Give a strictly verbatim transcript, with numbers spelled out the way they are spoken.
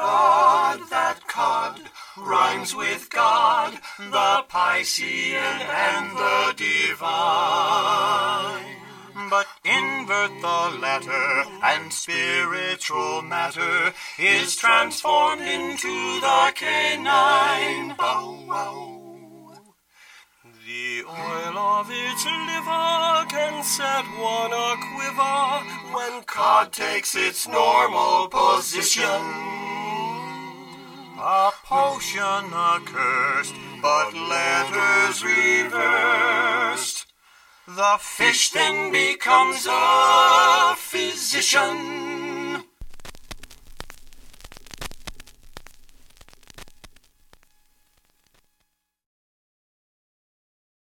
cod, that cod rhymes with God, the Piscean and the divine. But invert the latter, and spiritual matter is transformed into the canine. Bow wow. The oil of its liver can set one a quiver when cod takes its normal position. A potion accursed, but letters reversed. The fish then becomes a physician.